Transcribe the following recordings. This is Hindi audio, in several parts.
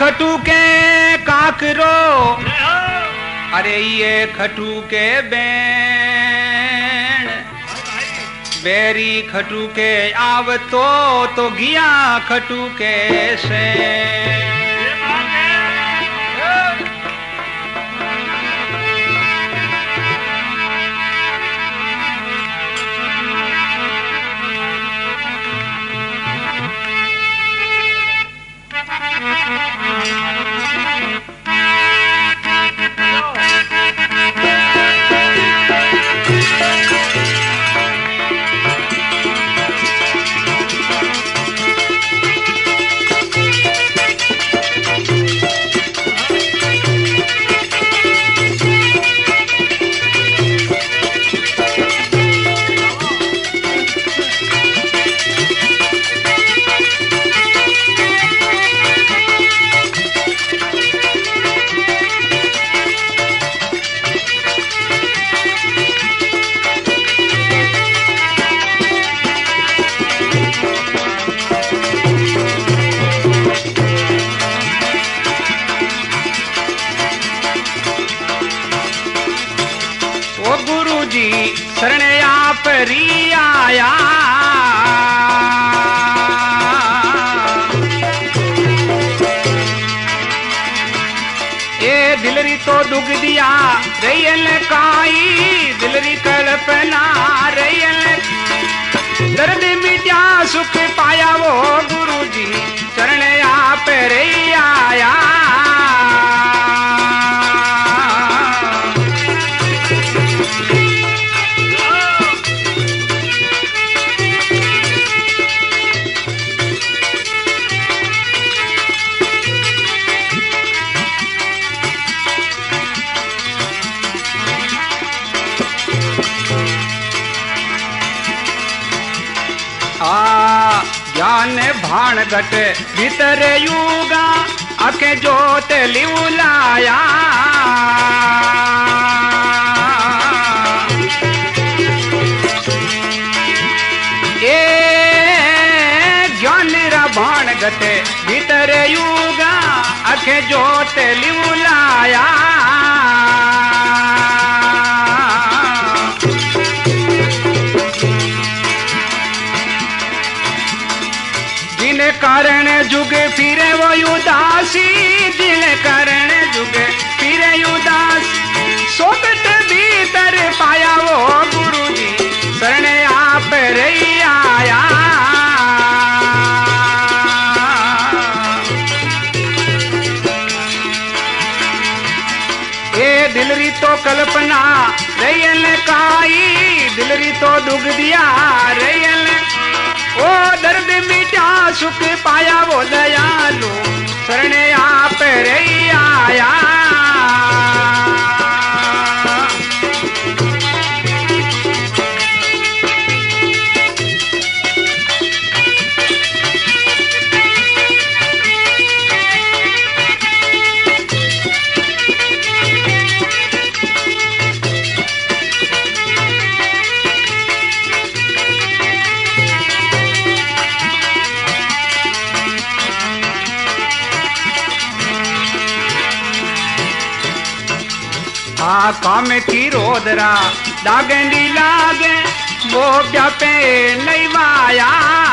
खटू के काकरो, अरे ये खटू के बैण, बेरी खटू के आवतो तो गिया खटू के से। शरण आप री आया, ए दिलरी तो दुख दिया रैयल काई, दिलरी कल्पना रैयल, दर्द मिटा सुख पाया वो गुरु जी शरण आप री आया। ज्ञान भाण घट भीतर युगा, आखे जोत लिवलाया, ए ज्ञान रा भाण घट भीतर युगा, आखे जोत लिवलाया। कारण जुग फिरे वो उदासी, दिल कारण जुग फिरे उदासी, सोगट भीतर पाया वो गुरु जी शरण आप रही आया। ए दिलरी तो कल्पना रैयल काई, दिलरी तो दुख दिया रैयल, ओ दर्द मिटा सुख पाया वो दयालु शरण आप रही आया। काम की रोदरा दागेंदी लागे, वो क्या पे नहीं माया,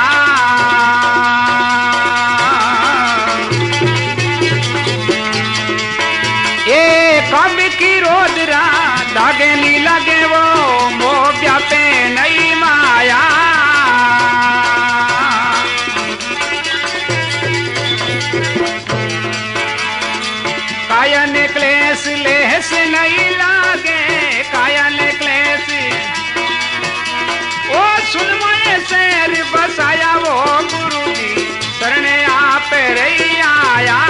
ए काम की रोदरा दागेंदी लागे, वो क्या पे नहीं माया। काया क्लेश लेस नहीं लागे, काया क्लेश, ओ सुनवाए शहर बसाया वो गुरु जी शरण आप रही आया।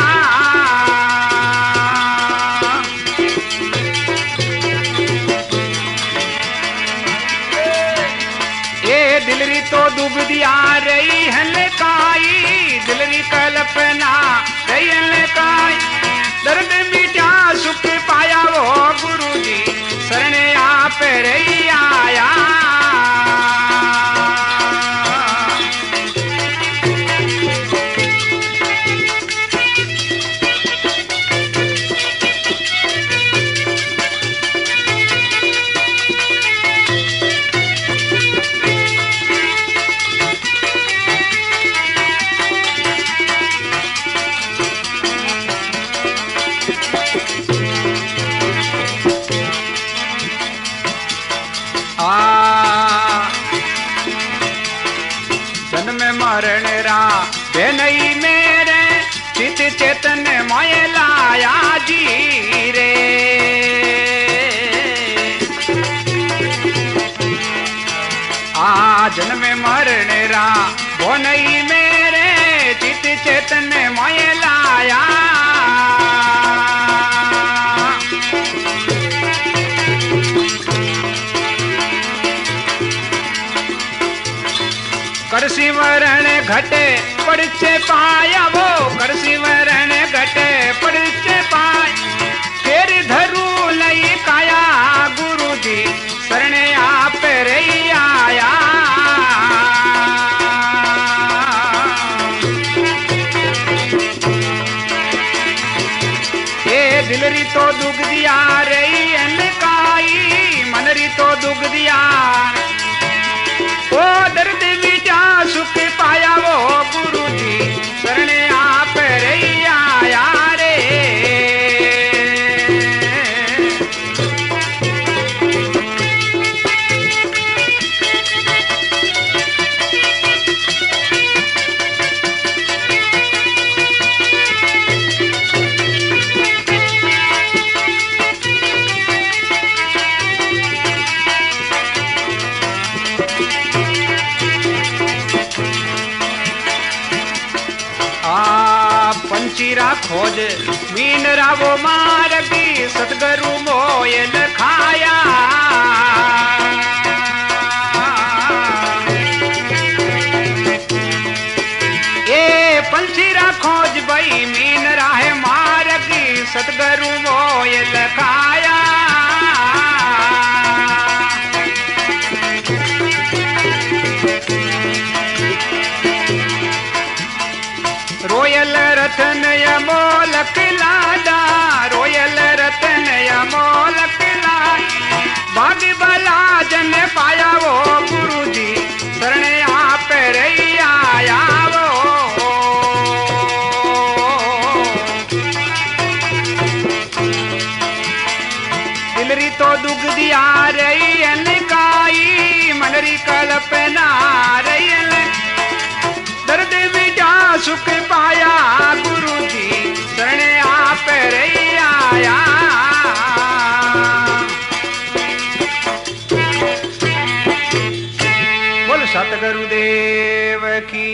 ए दिलरी तो दुब दिया रही हलकाई, दिलरी कल्पना रही हलकाई, दर्द मिटा सुख पाया वो गुरु जी शरण आप रही आया। चेतन मोय लाया जी रे। आ जन्म मरण रा वो नहीं मेरे, चित चेतन मोय लाया। करसी वरण घटे पड़चे पाया वो, करसी वरण घटे पड़चे पाय। फिर धरू लई काया गुरु जी शरणे आप रही आया। ये दिलरी तो दुख दिया रही काई, मनरी तो दुख दिया। ओ दर्द मिटा सुख पाया वो गुरु जी शरणे आप रही आया रे। पंचीरा खोज मीनरा वो मारगी, सतगुरु मोय लखाया। ए पंचीरा खोज भाई मीनरा है मारगी, सतगुरु मोय लखाया। रोयल रतन यमोलक लाडा, रोयल रतन यमोलक लाडा। भाग भला जन पाया वो गुरु जी शरणे आप रही आया वो। दिलरी तो दुख दिया रही अनकाई, मनरी कल्पना रही। दर्द मिटा सुख पाया गुरु जी शरणे आप रही आया। बोल सतगुरुदेव की।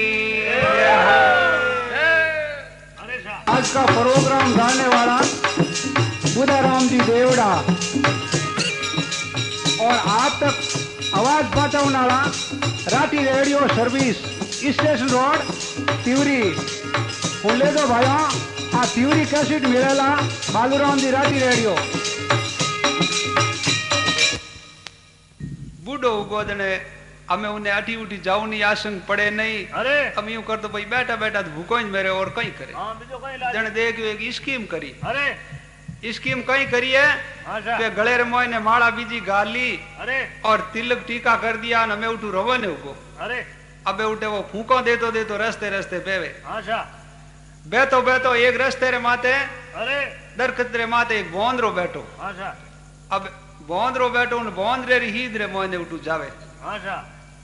आज का प्रोग्राम डालने वाला बुधाराम जी देवड़ा और आप तक आवाज पहुंचाने वाला Rathi radio service station road Tiwari. हूँ ले दो भाइयों आ तिवरी कैसेट मिलेला बालूराम जी राठी रेडियो। बूढ़ो गोदने हमें उन्हें अठी उठी जाऊ नहीं आशंक पड़े नहीं। अरे हम यूं कर तो भाई बैठा बैठा तो भूखो ही मेरे और कहीं करे। हाँ बीजो कहीं लाज। जन देख एक स्कीम करी। अरे स्कीम कहीं करी है कि गले रे मोय ने माला बीजी गाली। अरे और तिलक टीका कर दिया न मैं उठू रवने उगो। अरे अबे उठे वो फूको देतो देतो रस्ते रस्ते पेवे। अच्छा बेतो बेतो एक रस्ते रे माते अरे दरखत रे माते एक बोंदरो बैठो। अच्छा अब बोंदरो बैठो उन बोंदरे री हीद रे मोय ने उठू जावे। अच्छा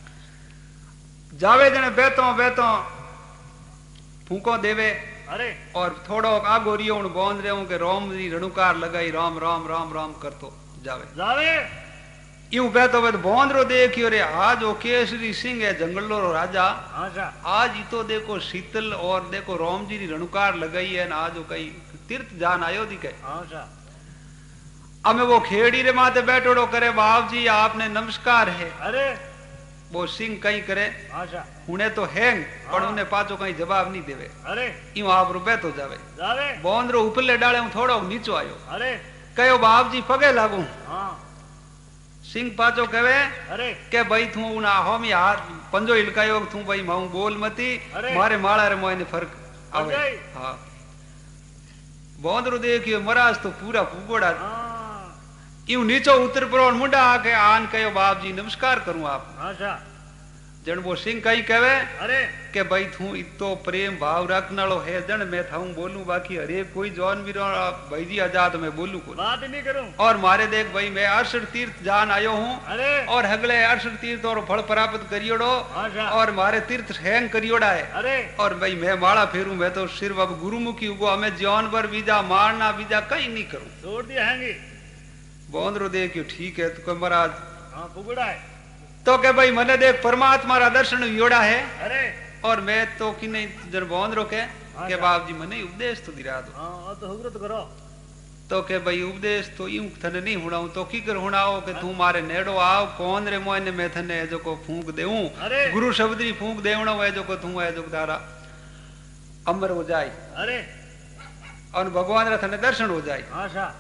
जावे जने बेतो बेतो फूको देवे। अरे और थोड़ो आगो रियो उन बोंद रे के रोम री रणुकार लगाई राम राम राम राम करतो जावे। जावे यूं बेतो बेतो बोंदरो देखियो रे आज वो केसरी सिंह है जंगलो रो राजा। अच्छा आज ही तो देखो शीतल और देखो राम जी री रणुकार लगाई है आज वो कई तीर्थ जान आयो दिखे। अच्छा हमें वो खेड़ी रे माथे बैठोड़ो करे बाप जी आपने नमस्कार है। अरे वो सिंह कहीं करे अच्छा उन्हें तो हैंग पर उन्हें पाचो कहीं जवाब नहीं देवे। अरे यूं आप रो बैठो जावे। जावे बोंदरो उपले डाले हूं थोड़ो नीचो आयो। अरे कहो बाप जी पगे लागू। हाँ सिंह पाचो कहे अरे के भाई तू उना होमी हाथ पंजो हिलकायो तू भाई माऊ बोल मती अरे। मारे माला रे मोने फर्क आवे। अजय। हाँ बोंदरो देखियो मराज तो पूरा फूगोड़ा। हाँ यूं नीचो उतर पड़ो मुंडा आके आन कहो बाप जी नमस्कार करूं आप। अच्छा जन वो सिंह कई कहवे अरे के भाई तू इतो प्रेम भाव रखने वालो है जन मैं थाऊ बोलूं बाकी हरे कोई जौन भी भाई जी आजाद मैं बोलूं को बात नहीं करूं। और मारे देख भाई मैं 68 तीर्थ जान आयो हूँ अरे और हगले 68 तीर्थ और फल प्राप्त करियोड़ो अच्छा। और मारे तीर्थ हैंग करियोड़ा है अरे और भाई मैं माला फेरू मैं तो सिर्फ अब गुरुमुखी उगो हमें जौन पर बीजा मारना बीजा कहीं नहीं करूं। छोड़ दिया हैंगी। बोंदरो देखियो ठीक है तो महाराज हाँ पुगड़ा है। तो के भाई मने देख परमात्मा रा दर्शन योड़ा है अरे और मैं तो कि नहीं जन बोंदरो के बाप जी मने उपदेश तो दिरा दो। हाँ तो हुग्र तो करो। तो के भाई उपदेश तो यूं थने नहीं हुणाऊं तो की कर हुणाओ के तू मारे नेड़ो आओ कौन रे मोने मैं थने जो को फूंक देऊं गुरु शब्दरी फूंक देवणो है जो को तू है जो तारा अमर हो जाए। अरे और भगवान रा थने दर्शन हो जाए। अच्छा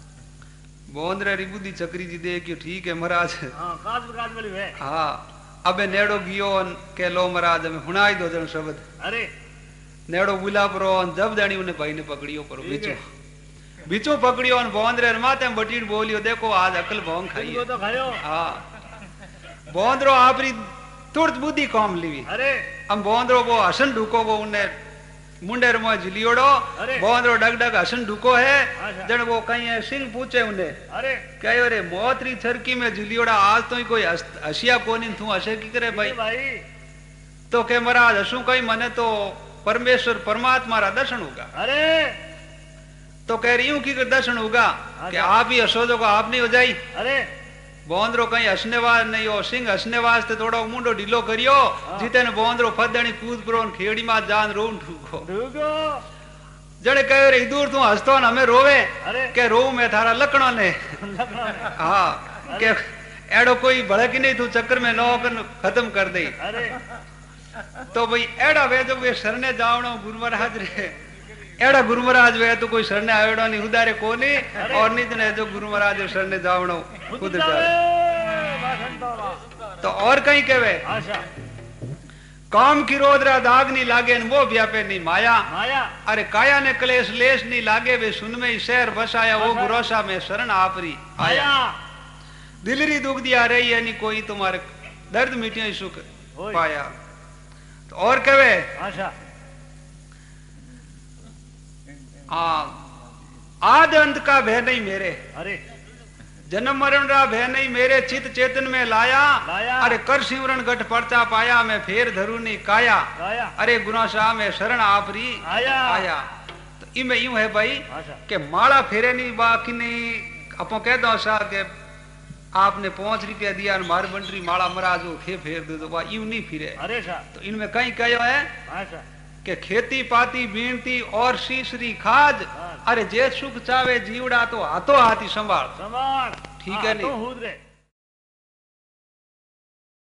बोंदरे री बुद्धि चक्री जी दे कि ठीक है महाराज। हाँ काज वाली है। हाँ अबे नेड़ो गियो के लो महाराज हमें हुणाई दो जन शब्द। अरे नेड़ो बुला परो जब जानी उन्हें भाई ने पकड़ियो परो बीचो बीचो पकड़ियो और बोंदरे माथे में बटीर बोलियो देखो आज अकल भोंग खाई तो खायो। हाँ बोंदरो आपरी तुरंत बुद्धि काम लीवी। अरे हम बोंदरो वो हसन ढुको वो उन्हें मुंडेर में झिलियोड़ो बोंदरो डग डग हसन ढुको है जन वो कहीं है सिंह पूछे उन्हें अरे कहो रे मोतरी छरकी में झिलियोड़ा आज तो ही कोई हसिया कोनी तू हसे की करे भाई तो के महाराज हसू कहीं मने तो परमेश्वर परमात्मा रा दर्शन होगा। अरे तो कह रही हूं कि दर्शन होगा कि आप ही हसो जो आप नहीं हो जाई। अरे बोंदरो कहीं हसने वास नहीं हो सिंह हसने वास्ते थोड़ा मुंडो ढीलो करियो जीते ने बोंदरो फदणी कूद परो खेड़ी में जान रोन ठूको जड़े कहे रे दूर तू हसतो न हमें रोवे के रो मैं थारा लकड़ो ने। हाँ के एड़ो कोई भड़क नहीं तू चक्कर में नौकर खत्म कर दे। तो भाई एड़ा वे जो वे सरने जावणो गुरु महाराज रे एड़ा गुरु महाराज वे तो कोई सरने आवेड़ो नहीं उदारे कोनी और नहीं ने जो गुरु महाराज सरने जावणो खुद जावे। तो और कहीं कहवे काम की रोदरा दाग नहीं लागे न वो व्यापे नहीं माया अरे काया ने क्लेश लेश नहीं लागे वे सुन में ही शहर बसाया वो भरोसा में शरण आपरी आया। दिलरी दुख दिया रही है नहीं कोई तुम्हारे दर्द मिटिया सुख पाया। तो और कहवे आद अंत का भय नहीं मेरे अरे जन्म मरण रा भय नहीं मेरे चित चेतन में लाया अरे कर सिमरन गठ पर्चा पाया मैं फेर धरू नहीं काया अरे गुना शाह में शरण आपरी आया। तो इमे यूं है भाई के माला फेरे नहीं बाकी नहीं अपो कह दो सा के आपने 5 रुपया दिया मार बंटरी माला महाराज खे फेर दे दो यूं नहीं फिरे। अरे तो इनमें कहीं कहो है के खेती पाती बीनती और शीशरी खाज अरे जे सुख चावे जीवड़ा तो हाथों हाथी संभाल। संभाल ठीक है नहीं।